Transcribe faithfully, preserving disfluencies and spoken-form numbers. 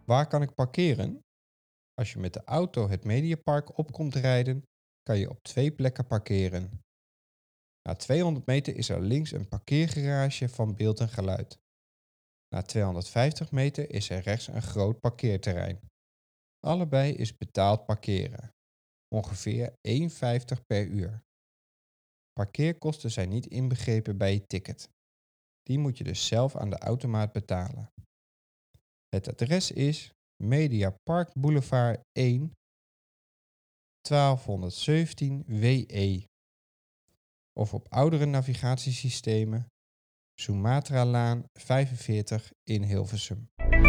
Waar kan ik parkeren? Als je met de auto het Mediapark op komt rijden, kan je op twee plekken parkeren. Na tweehonderd meter is er links een parkeergarage van Beeld en Geluid. Na tweehonderdvijftig meter is er rechts een groot parkeerterrein. Allebei is betaald parkeren. Ongeveer één euro vijftig per uur. Parkeerkosten zijn niet inbegrepen bij je ticket. Die moet je dus zelf aan de automaat betalen. Het adres is Mediapark Boulevard één, twaalfhonderdzeventien W E. Of op oudere navigatiesystemen Sumatralaan vijfenveertig in Hilversum.